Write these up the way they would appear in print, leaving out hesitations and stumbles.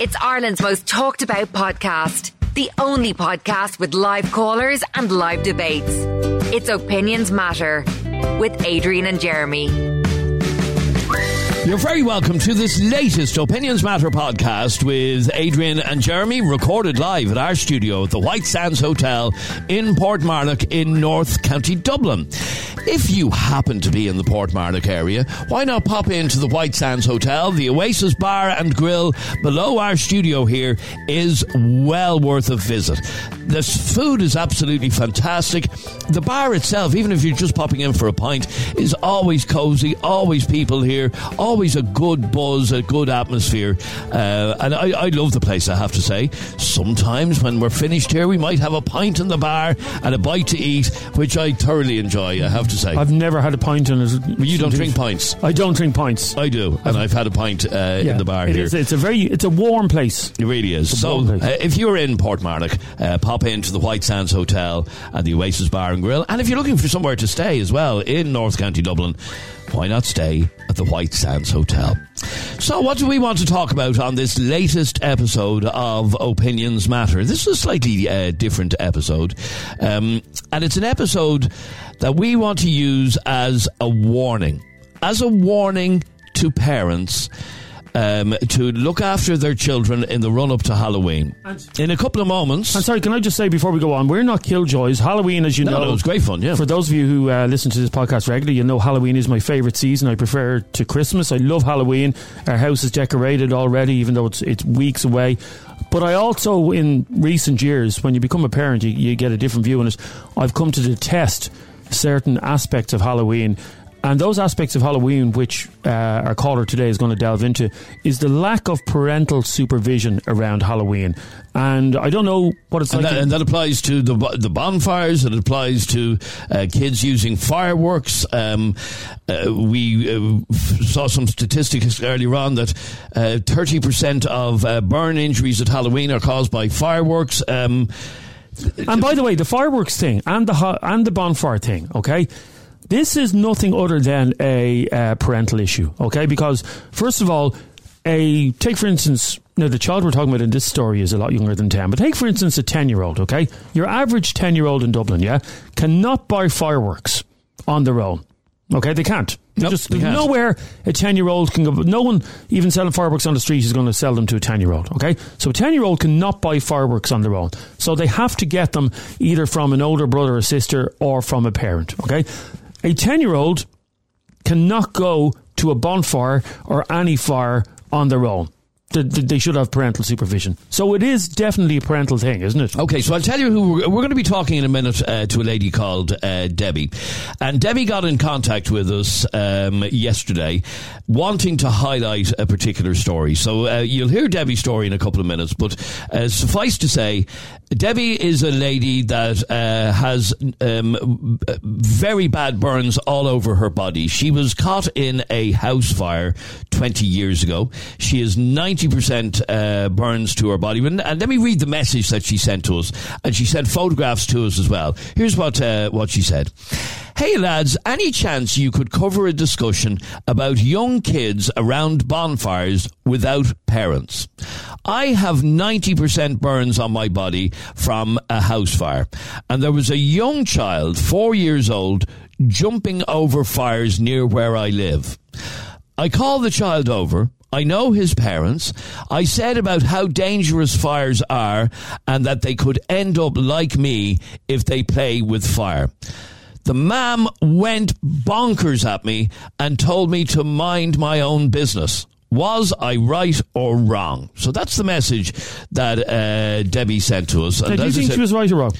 It's Ireland's most talked about podcast. The only podcast with live callers and live debates. It's Opinions Matter with Adrian and Jeremy. You're very welcome to this latest Opinions Matter podcast with Adrian and Jeremy, recorded live at our studio at the White Sands Hotel in Portmarnock in North County Dublin. If you happen to be in the Portmarnock area, why not pop into the White Sands Hotel? The Oasis Bar and Grill below our studio here is well worth a visit. The food is absolutely fantastic. The bar itself, even if you're just popping in for a pint, is always cosy, always people here, always a good buzz, a good atmosphere. And I love the place, I have to say. Sometimes when we're finished here, we might have a pint in the bar and a bite to eat, which I thoroughly enjoy, I have to say. I've never had a pint in it. You don't drink pints? I don't drink pints. I do, and I've had a pint in the bar here. It's a warm place. It really is. So if you're in Portmarnock, pop into the White Sands Hotel and the Oasis Bar and Grill. And if you're looking for somewhere to stay as well in North County Dublin, why not stay at the White Sands Hotel? So what do we want to talk about on this latest episode of Opinions Matter? This is a slightly different episode. And it's an episode that we want to use as a warning. As a warning to parents to look after their children in the run-up to Halloween. In a couple of moments... I'm sorry, can I just say before we go on, we're not killjoys. Halloween, as you know... No, it was great fun, yeah. For those of you who listen to this podcast regularly, you know Halloween is my favourite season. I prefer it to Christmas. I love Halloween. Our house is decorated already, even though it's weeks away. But I also, in recent years, when you become a parent, you get a different view on it. I've come to detest certain aspects of Halloween. And those aspects of Halloween, which our caller today is going to delve into, is the lack of parental supervision around Halloween. And I don't know what it's like. And that applies to the bonfires. It applies to kids using fireworks. We saw some statistics earlier on that 30% of burn injuries at Halloween are caused by fireworks. And by the way, the fireworks thing and the bonfire thing, okay? This is nothing other than a parental issue, okay? Because, first of all, take for instance, now the child we're talking about in this story is a lot younger than 10, but take for instance a 10-year-old, okay? Your average 10-year-old in Dublin, yeah, cannot buy fireworks on their own, okay? They can't. There's nowhere a 10-year-old can go. No one even selling fireworks on the street is going to sell them to a 10-year-old, okay? So a 10-year-old cannot buy fireworks on their own. So they have to get them either from an older brother or sister or from a parent, okay? A 10-year-old cannot go to a bonfire or any fire on their own. They should have parental supervision. So it is definitely a parental thing, isn't it? Okay, so I'll tell you who we're going to be talking in a minute to a lady called Debbie. And Debbie got in contact with us yesterday wanting to highlight a particular story. So you'll hear Debbie's story in a couple of minutes, but suffice to say, Debbie is a lady that has very bad burns all over her body. She was caught in a house fire 20 years ago. She is 90% burns to her body. And let me read the message that she sent to us. And she sent photographs to us as well. Here's what she said. Hey lads, any chance you could cover a discussion about young kids around bonfires without parents? I have 90% burns on my body from a house fire. And there was a young child, 4 years old, jumping over fires near where I live. I called the child over. I know his parents. I said about how dangerous fires are and that they could end up like me if they play with fire. The mam went bonkers at me and told me to mind my own business. Was I right or wrong? So that's the message that Debbie sent to us. Do you think she was right or wrong?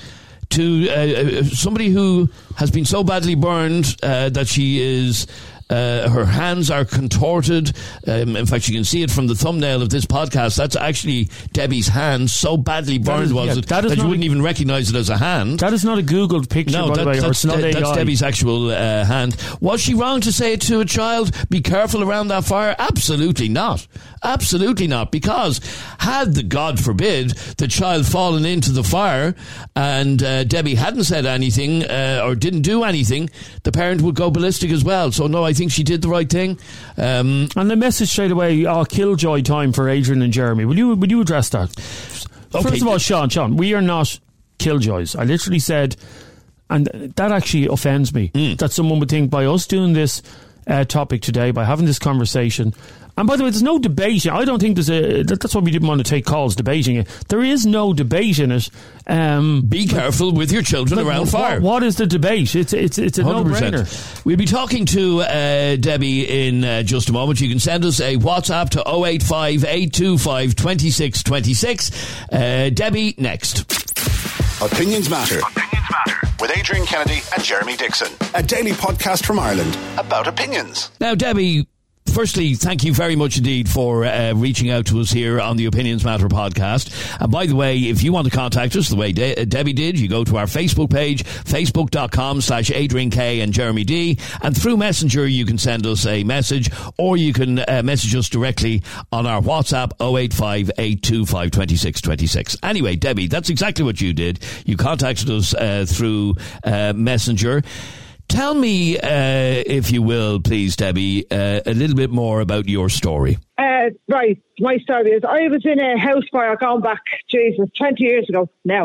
To somebody who has been so badly burned that she is... her hands are contorted. In fact, you can see it from the thumbnail of this podcast. That's actually Debbie's hand. So badly burned that you wouldn't even recognise it as a hand. That is not a Googled picture, by the way. That's Debbie's actual hand. Was she wrong to say it to a child? Be careful around that fire? Absolutely not. Absolutely not. Because had the, God forbid, the child fallen into the fire and Debbie hadn't said anything or didn't do anything, the parent would go ballistic as well. So no, I think think she did the right thing. And the message straight away, killjoy time for Adrian and Jeremy. Will you address that? Okay. First of all, Sean, we are not killjoys. I literally said, and that actually offends me, that someone would think by us doing this topic today, by having this conversation. And by the way, there's no debate. I don't think that's why we didn't want to take calls debating it. There is no debate in it. Be careful with your children around fire. What is the debate? It's a 100%. No-brainer. We'll be talking to Debbie in just a moment. You can send us a WhatsApp to 085 825 2626. Debbie, next. Opinions Matter. With Adrian Kennedy and Jeremy Dixon. A daily podcast from Ireland about opinions. Now, Debbie, firstly, thank you very much indeed for reaching out to us here on the Opinions Matter podcast. And by the way, if you want to contact us the way Debbie did, you go to our Facebook page, facebook.com/Adrian K and Jeremy D. And through Messenger, you can send us a message, or you can message us directly on our WhatsApp 085 825 2626. Anyway, Debbie, that's exactly what you did. You contacted us through Messenger. Tell me, if you will, please, Debbie, a little bit more about your story. Right. My story is I was in a house fire going back, 20 years ago now.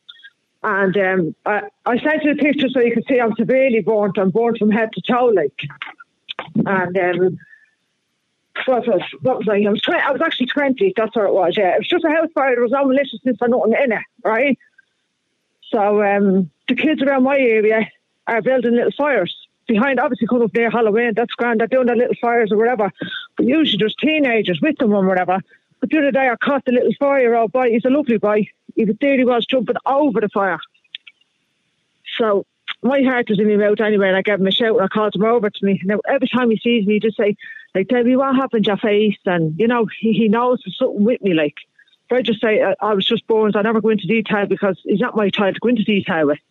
And I sent you a picture so you could see I'm severely burnt. I'm burnt from head to toe, like. And what was I? I was actually 20, that's what it was, yeah. It was just a house fire. There was no maliciousness or nothing in it, right? So the kids around my area are building little fires behind, obviously coming up near Halloween, that's grand, they're doing their little fires or whatever, but usually there's teenagers with them or whatever. But the other day I caught the little 5-year-old boy, he's a lovely boy, he was jumping over the fire. So my heart was in my mouth anyway, and I gave him a shout and I called him over to me. Now every time he sees me, he just say, like, Debbie, what happened to your face? And you know, he knows there's something with me, like. But I just say I was just born, so I never go into detail because he's not my child to go into detail with.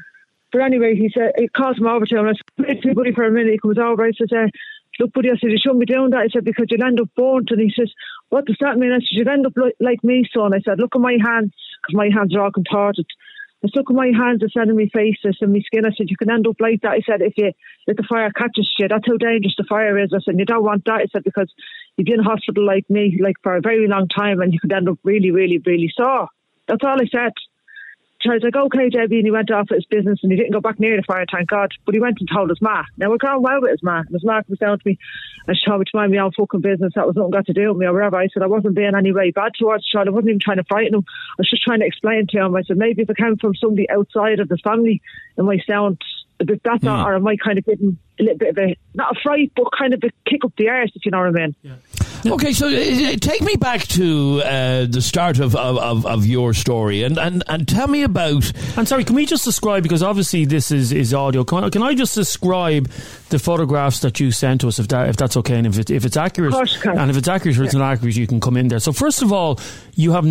But anyway, he said, it calls him over to him. I said, wait, buddy, for a minute. He comes over. I said, look, buddy, I said, you shouldn't be doing that. I said, because you'll end up burnt. And he says, what does that mean? I said, you'll end up like me, son. I said, look at my hands, because my hands are all contorted. I said, look at my hands, I said, in my face, I said, my skin. I said, you can end up like that. I said, if the fire catches you, that's how dangerous the fire is. I said, you don't want that. I said, because you'd be in hospital like me, like for a very long time, and you could end up really, really, really sore. That's all I said. So I was like, okay, Debbie, and he went off at his business and he didn't go back near the fire, thank God. But he went and told his ma. Now, we're going well with his ma. His ma comes down to me and she told me to mind my own fucking business. That was nothing got to do with me or whatever. I said, I wasn't being any way bad towards the child. I wasn't even trying to frighten him. I was just trying to explain to him. I said, maybe if it came from somebody outside of the family, it might sound a bit better, or it might kind of give him a little bit of a, not a fright, but kind of a kick up the arse, if you know what I mean. Yeah. Okay, so take me back to the start of your story and tell me about... And sorry, can we just describe, because obviously this is audio, can I just describe the photographs that you sent to us, if that's okay, and if it's accurate, and if it's accurate or it's not accurate, you can come in there. So first of all, you have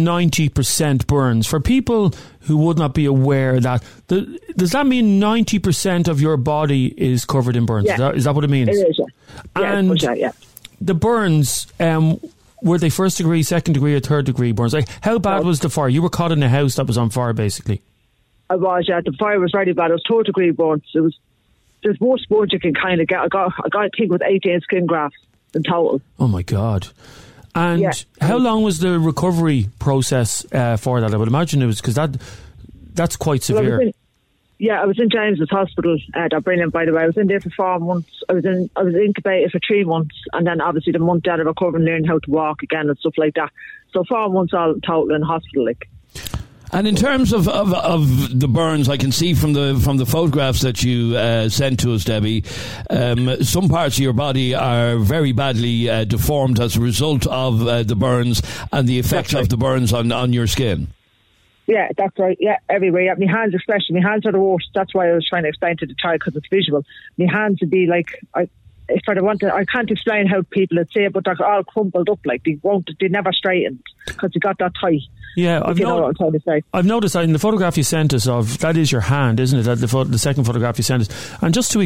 90% burns. For people who would not be aware that, does that mean 90% of your body is covered in burns? Yeah. Is that what it means? It is, yeah. And yeah. The burns, were they first degree, second degree or third degree burns? Like, how bad was the fire? You were caught in a house that was on fire, basically. I was, yeah. The fire was really bad. It was third degree burns. There's more burns you can kind of get. I got a thing with 18 skin grafts in total. Oh my God. And how long was the recovery process for that? I would imagine it was, because that's quite severe. Well, I was in James's Hospital. They're brilliant, by the way. I was in there for 4 months. I was incubated for 3 months, and then obviously the month out of recovering, learning how to walk again and stuff like that. So 4 months all total in hospital, like. And in terms of the burns, I can see from the photographs that you sent to us, Debbie, some parts of your body are very badly deformed as a result of the burns and the effect of the burns on your skin. Yeah, that's right. Yeah, everywhere. Yeah, my hands especially. My hands are the worst. That's why I was trying to explain to the child, because it's visual. My hands would be like, I can't explain how people would say it, but they're all crumpled up. Like they never straightened because you got that tight. Yeah, you know what I'm trying to say. I've noticed that in the photograph you sent us of, that is your hand, isn't it? The second photograph you sent us. And just to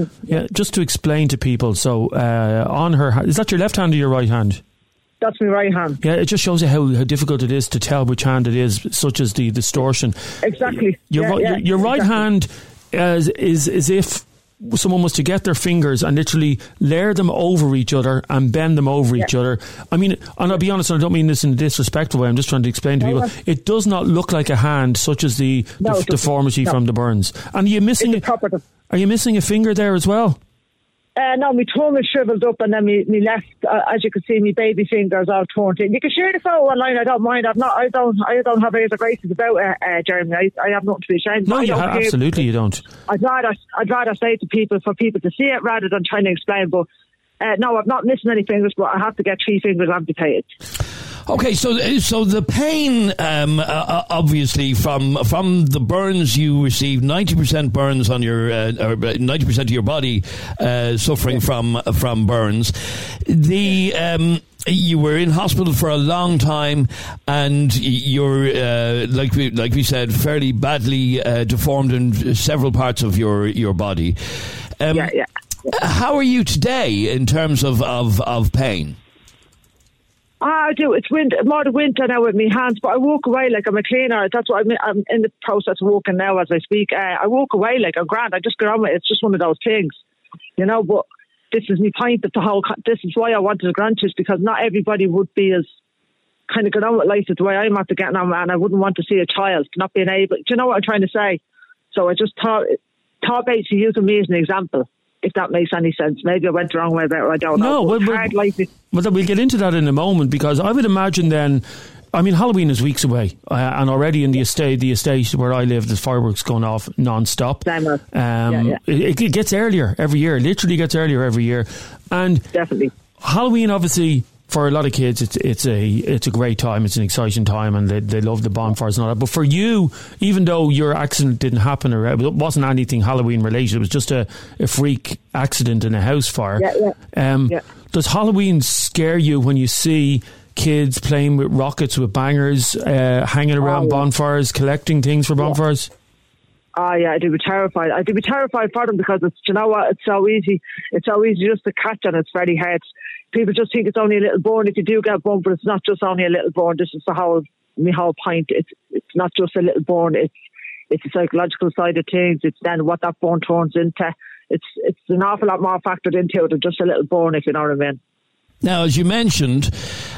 explain to people, so on her hand, is that your left hand or your right hand? That's my right hand. Yeah, it just shows you how difficult it is to tell which hand it is, such as the distortion. Exactly. Your right hand is as if someone was to get their fingers and literally layer them over each other and bend them over each other. I mean, and I'll be honest, and I don't mean this in a disrespectful way, I'm just trying to explain to people, it does not look like a hand such as the deformity from the burns. And are you missing a finger there as well? No, my tongue is shriveled up, and then my left, as you can see, my baby fingers all torn in. You can share the photo online. I don't mind. I don't have airs or graces about it, Jeremy. I have nothing to be ashamed. No, absolutely you don't. I'd rather say to people for people to see it rather than trying to explain. But no, I'm not missing any fingers, but I have to get 3 fingers amputated. Okay, so the pain, obviously, from the burns you received, 90% burns on your, or 90% of your body suffering from burns. You were in hospital for a long time, and you're like we said, fairly badly deformed in several parts of your body. How are you today in terms of pain? I do. It's more the winter now with my hands, but I walk away like I'm a cleaner. That's what I'm in the process of walking now as I speak. I walk away like I'm grand. I just get on with it. It's just one of those things, but this is my point of this is why I wanted to grant this, because not everybody would be as kind of get on with life as the way I'm after getting on, and I wouldn't want to see a child not being able. Do you know what I'm trying to say? So I just thought basically using me as an example, if that makes any sense. Maybe I went the wrong way about it, I don't know. We'll get into that in a moment, because I would imagine then, I mean, Halloween is weeks away, and already in the estate where I live, there's fireworks going off non-stop. It gets earlier every year, literally gets earlier every year. And definitely Halloween, obviously, for a lot of kids, it's a great time, it's an exciting time, and they love the bonfires and all that. But for you, even though your accident didn't happen, or it wasn't anything Halloween related, it was just a freak accident in a house fire. Does Halloween scare you when you see kids playing with rockets, with bangers, hanging around bonfires, collecting things for bonfires? Oh yeah, I'd be terrified. I'd be terrified for them, because it's so easy. It's so easy just to catch, and it's very hard. People just think it's only a little burn if you do get burned, but it's not just only a little burn. This is my whole point. It's not just a little burn. It's the psychological side of things. It's then what that burn turns into. It's an awful lot more factored into it than just a little burn, if you know what I mean. Now, as you mentioned,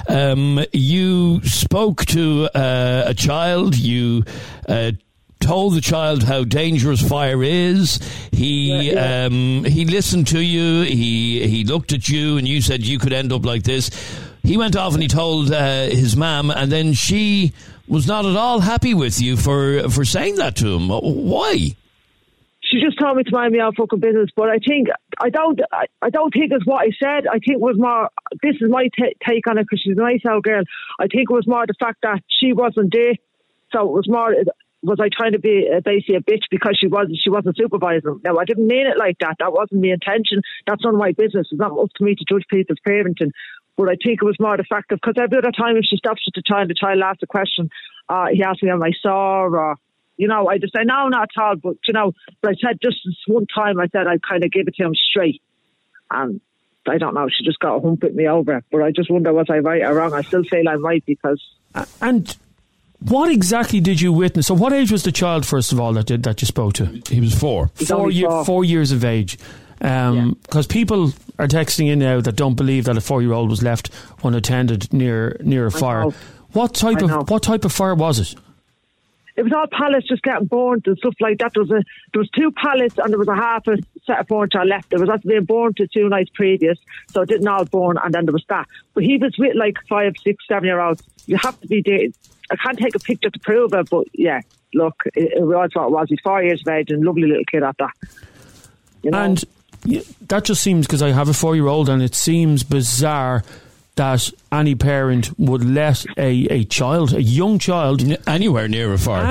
you spoke to a child. You told the child how dangerous fire is. He listened to you. He looked at you, and you said you could end up like this. He went off and he told his mum, and then she was not at all happy with you for saying that to him. Why? She just told me to mind my own fucking business. But I don't think it's what I said. I think it was more, this is my take on it, because she's a nice old girl. I think it was more the fact that she wasn't there. So it was more, was I trying to be basically a bitch because she wasn't supervising? No, I didn't mean it like that. That wasn't the intention. That's none of my business. It's not up to me to judge people's parenting. But I think it was more the fact of, because every other time if she stops at the child asks a question, he asked me am I sore, or, I just say, no, not at all. But, but I said just this one time, I said I'd kind of give it to him straight. And I don't know, she just got a hump with me over it. But I just wonder, was I right or wrong? I still feel I'm right, because... And what exactly did you witness? So what age was the child, first of all, that you spoke to? He was 4. 4 years of age. Because people are texting in now that don't believe that a 4-year-old was left unattended near a fire. What type of fire was it? It was all pallets just getting burnt and stuff like that. There was 2 pallets, and there was a half a set of furniture left. There was after being burnt the 2 nights previous, so it didn't all burn, and then there was that. But he was with like 5, 6, 7-year-olds. You have to be there. I can't take a picture to prove it, but yeah, look, it was what it was. He's 4 years of age and lovely little kid at that. And that just seems, because I have a 4-year-old, and it seems bizarre that any parent would let a young child anywhere near a fire.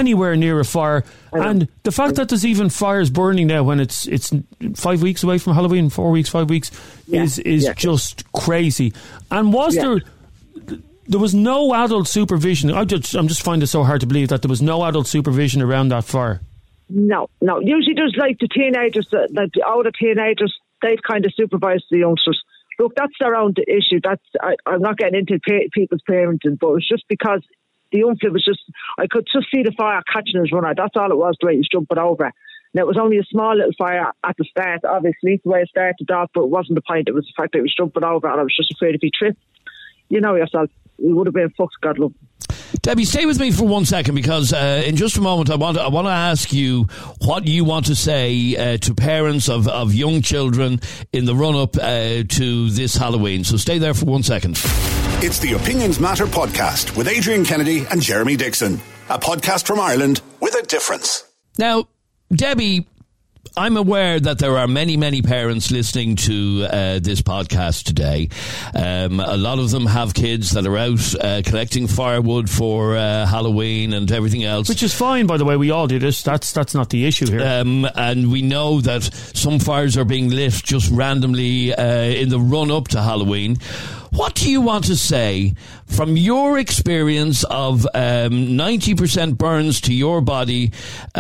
And the fact that there's even fires burning now when it's 5 weeks away from Halloween, 4 weeks, 5 weeks, is just crazy. And there was no adult supervision. I'm just finding it so hard to believe that there was no adult supervision around that fire. No. Usually there's like the teenagers, the older teenagers, they've kind of supervised the youngsters. Look, that's their own issue. I'm not getting into people's parenting, but it's just because the young kid was just, I could just see the fire catching his runner. That's all it was, the way he was jumping over. Now, it was only a small little fire at the start, obviously, the way it started off, but it wasn't the point. It was the fact that it was jumping over, and I was just afraid if he tripped, you know yourself, we would have been fucked, God love. Debbie, stay with me for 1 second, because in just a moment I want to ask you what you want to say to parents of young children in the run-up to this Halloween. So stay there for 1 second. It's the Opinions Matter podcast with Adrian Kennedy and Jeremy Dixon. A podcast from Ireland with a difference. Now, Debbie, I'm aware that there are many, many parents listening to this podcast today. A lot of them have kids that are out collecting firewood for Halloween and everything else. Which is fine, by the way. We all do this. That's not the issue here. And we know that some fires are being lit just randomly in the run-up to Halloween. What do you want to say from your experience of 90% burns to your body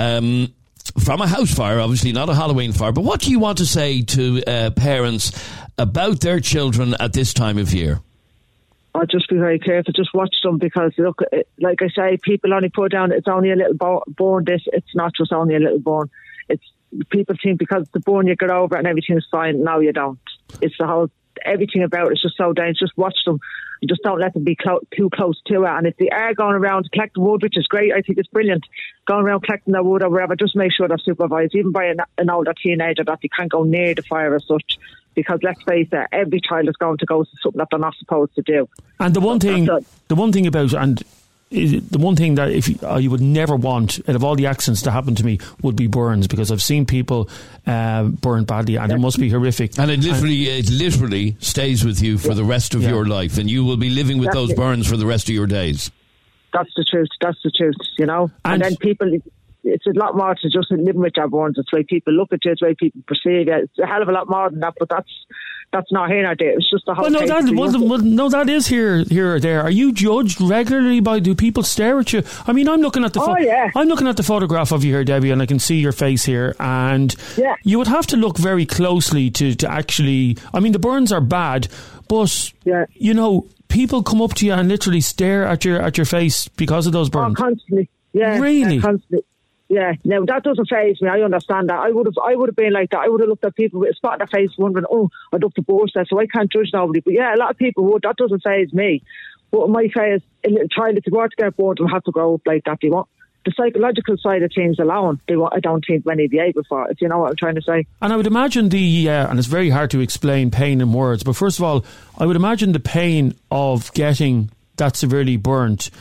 from a house fire, obviously not a Halloween fire, but what do you want to say to parents about their children at this time of year? I'll just be very careful. Just watch them, because, look, like I say, people only put down it's only a little bone. It's not just only a little bone. It's people think because it's the bone you get over it and everything's fine. No, you don't. It's the whole everything about it's just so dangerous. Just watch them. And just don't let them be too close to it. And if they are going around collecting wood, which is great, I think it's brilliant, going around collecting their wood or whatever, just make sure they're supervised, even by an older teenager, that they can't go near the fire as such. Because let's face it, every child is going to go to something that they're not supposed to do. And the one thing about, and the one thing that you would never want out of all the accidents to happen to me would be burns, because I've seen people burn badly, and it must be horrific. And it literally stays with you for the rest of your life, and you will be living with those burns for the rest of your days. That's the truth, you know. And then people, it's a lot more to just living with your burns. It's the way people look at you, it's the way people perceive you. It's a hell of a lot more than that, but that's not here or there. It's just the whole that is here or there. Are you judged regularly do people stare at you? I mean, I'm looking at I'm looking at the photograph of you here, Debbie, and I can see your face here, and you would have to look very closely to actually, I mean, the burns are bad, but you know, people come up to you and literally stare at your face because of those burns. Oh, constantly. Yeah. Really? Yeah, constantly. Yeah, no, that doesn't faze me. I understand that. I would have been like that. I would have looked at people with a spot in their face wondering, I'd love to burst that, so I can't judge nobody. But yeah, a lot of people would. That doesn't faze me. But my face, a little child, if they were to get bored, will have to grow up like that. They want the psychological side of things alone. I don't think many be able for, if you know what I'm trying to say. And I would imagine and it's very hard to explain pain in words, but first of all, I would imagine the pain of getting that severely burnt.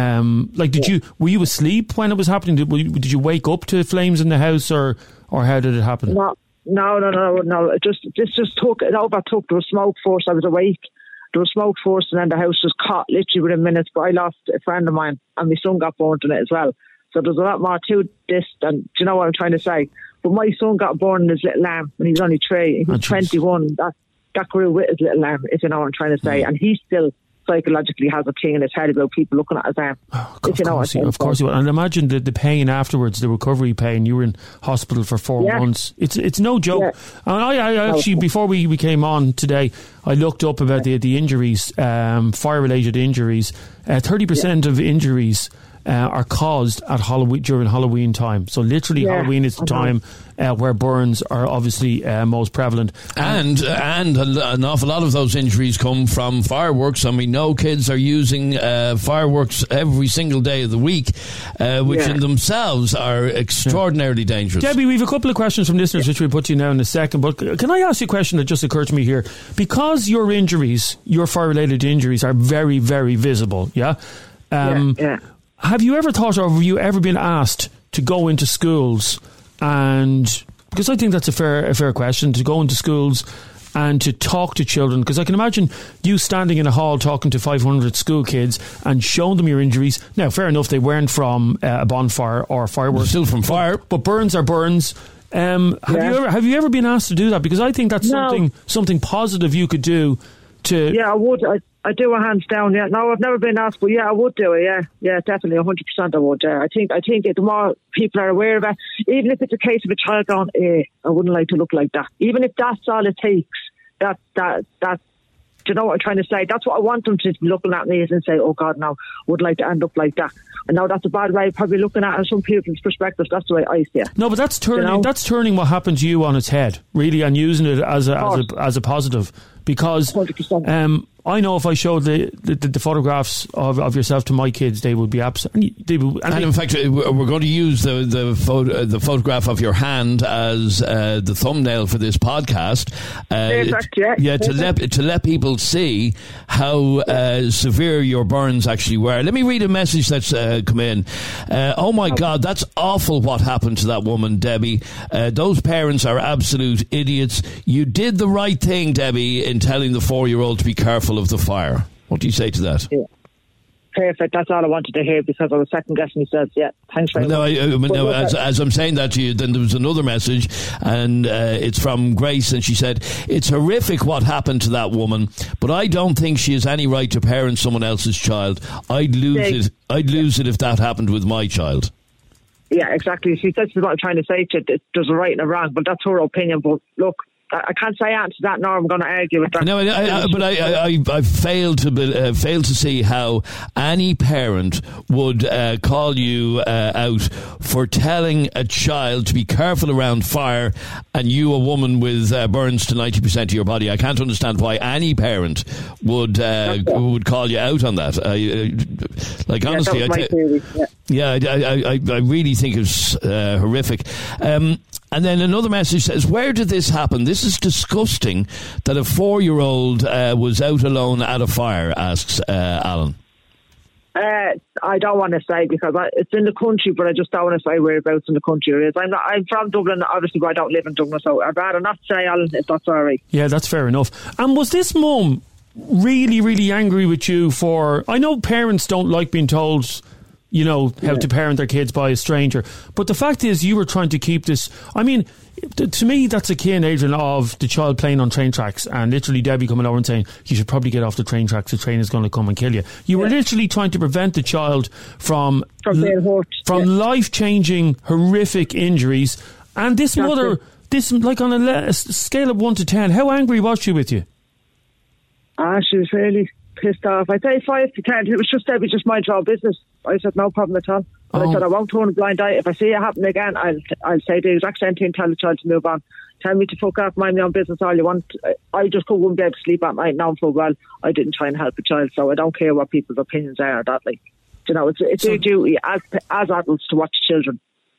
Were you asleep when it was happening? Did you wake up to flames in the house, or how did it happen? No. This just overtook. There was smoke first. I was awake. There was smoke first, and then the house just caught literally within minutes. But I lost a friend of mine, and my son got burnt in it as well. So there's a lot more to this than, do you know what I'm trying to say? But my son got born in his little lamb when he was only 3. He's 21. That grew with his little lamb, if you know what I'm trying to say. And he still psychologically has a thing in his head about people looking at his arm. Of course he will. And imagine the pain afterwards, the recovery pain. You were in hospital for 4 months. It's no joke. Yeah. And I actually, before we came on today, I looked up about the injuries, fire-related injuries. 30% of injuries are caused at during Halloween time. So literally Halloween is the time where burns are obviously most prevalent. And an awful lot of those injuries come from fireworks, and we know kids are using fireworks every single day of the week, which in themselves are extraordinarily dangerous. Debbie, we have a couple of questions from listeners which we'll put to you now in a second, but can I ask you a question that just occurred to me here? Because your fire-related injuries are very, very visible, have you ever thought, or have you ever been asked to go into schools and, because I think that's a fair question, to go into schools and to talk to children, because I can imagine you standing in a hall talking to 500 school kids and showing them your injuries. Now, fair enough, they weren't from a bonfire or fireworks. Still from fire. But burns are burns. Have you ever been asked to do that? Because I think that's something positive you could do to... Yeah, I would. I do a hands down. Yeah, no, I've never been asked, but I would do it. Yeah, definitely, 100%. I would. I think the more people are aware of it, even if it's a case of a child going, I wouldn't like to look like that. Even if that's all it takes, that Do you know what I'm trying to say? That's what I want them to be looking at me and say, oh God, no, would like to end up like that. And now that's a bad way of probably looking at it in some people's perspectives. That's the way I see it. No, but that's turning what happened to you on its head, really, and using it as a positive. Because 100%. I know if I showed the photographs of yourself to my kids, they would be absolutely. And in fact, we're going to use the photograph of your hand as the thumbnail for this podcast. To let people see how severe your burns actually were. Let me read a message that's come in. Oh my God, that's awful! What happened to that woman, Debbie? Those parents are absolute idiots. You did the right thing, Debbie, in telling the 4-year-old to be careful of the fire. What do you say to that? Yeah. Perfect. That's all I wanted to hear because I was second guessing yourself. Yeah, thanks very much. As I'm saying that to you, then there was another message, and it's from Grace, and she said, it's horrific what happened to that woman, but I don't think she has any right to parent someone else's child. I'd lose it if that happened with my child. Yeah, exactly. She said she's not trying to say to you, there's a right and a wrong, but that's her opinion. But look, I can't say answer that now. I'm going to argue with that. No, I failed to see how any parent would call you out for telling a child to be careful around fire, and you, a woman with burns to 90% of your body. I can't understand why any parent would call you out on that. Honestly, I really think it's horrific. And then another message says, where did this happen? This is disgusting that a 4-year-old was out alone at a fire, asks Alan. I don't want to say because it's in the country, but I just don't want to say whereabouts in the country it is. I'm from Dublin, obviously, but I don't live in Dublin, so I'd rather not say, Alan, if that's all right. Yeah, that's fair enough. And was this mum really, really angry with you for... I know parents don't like being told... how to parent their kids by a stranger. But the fact is, you were trying to keep this... I mean, to me, that's akin, Adrian, of the child playing on train tracks and literally Debbie coming over and saying, you should probably get off the train tracks, the train is going to come and kill you. You were literally trying to prevent the child from being hurt. From life-changing, horrific injuries. And this mother, like on a scale of 1 to 10, how angry was she with you? She was really... pissed off. I'd say 5 to 10. It was just Debbie, just mind your own business. I said no problem at all. And I said I won't turn a blind eye. If I see it happen again, I'll say the exact same thing. Tell the child to move on. Tell me to fuck off, mind my own business all you want. I just wouldn't be able to sleep at night now for well. I didn't try and help a child, so I don't care what people's opinions are. That it's their duty as adults to watch children.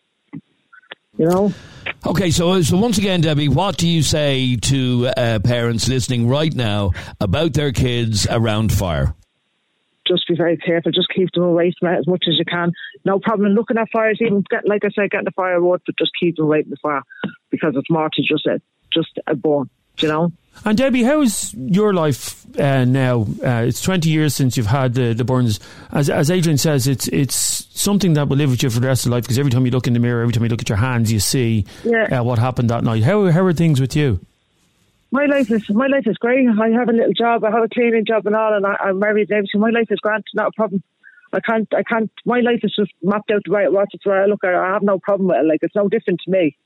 Okay, so once again, Debbie, what do you say to parents listening right now about their kids around fire? Just be very careful. Just keep them away from it as much as you can. No problem looking at fires, even getting the firewood, but just keep them away from the fire because it's more to just a burn, And Debbie, how is your life now? It's 20 years since you've had the burns. As Adrian says, it's something that will live with you for the rest of life because every time you look in the mirror, every time you look at your hands, you see what happened that night. How are things with you? My life is great. I have a little job. I have a cleaning job and all, and I'm married and everything. My life is grand. Not a problem. I can't. My life is just mapped out the way it was. It's where I look at it. I have no problem with it. Like, it's no different to me,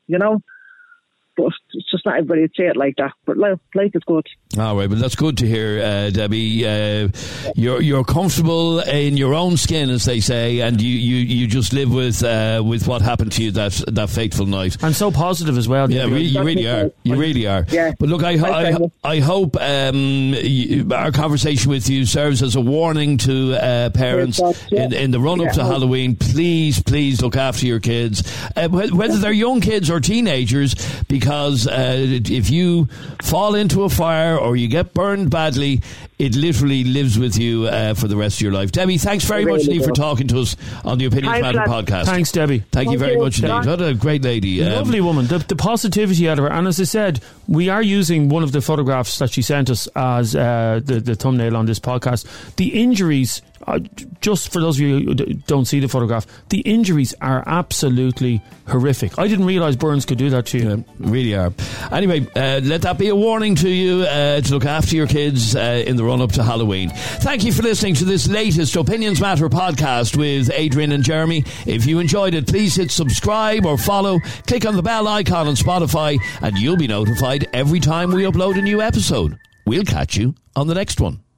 But it's just not everybody would say it like that. But life is good. All right, but that's good to hear, Debbie. You're comfortable in your own skin, as they say, and you just live with what happened to you that fateful night. And so positive as well. Yeah, you really are. You really are. Yeah. But look, I hope our conversation with you serves as a warning to parents in the run up to Halloween. Please look after your kids, whether they're young kids or teenagers, because if you fall into a fire or you get burned badly, it literally lives with you for the rest of your life. Debbie, thanks very much indeed for talking to us on the Opinions Matter podcast. Thanks, Debbie. Thank you very much indeed. What a great lady. Lovely woman. The positivity out of her. And as I said, we are using one of the photographs that she sent us as the thumbnail on this podcast. The injuries, just for those of you who don't see the photograph, the injuries are absolutely horrific. I didn't realise burns could do that to you. Yeah, really are. Anyway, let that be a warning to you to look after your kids in the run-up to Halloween. Thank you for listening to this latest Opinions Matter podcast with Adrian and Jeremy. If you enjoyed it, please hit subscribe or follow. Click on the bell icon on Spotify and you'll be notified every time we upload a new episode. We'll catch you on the next one.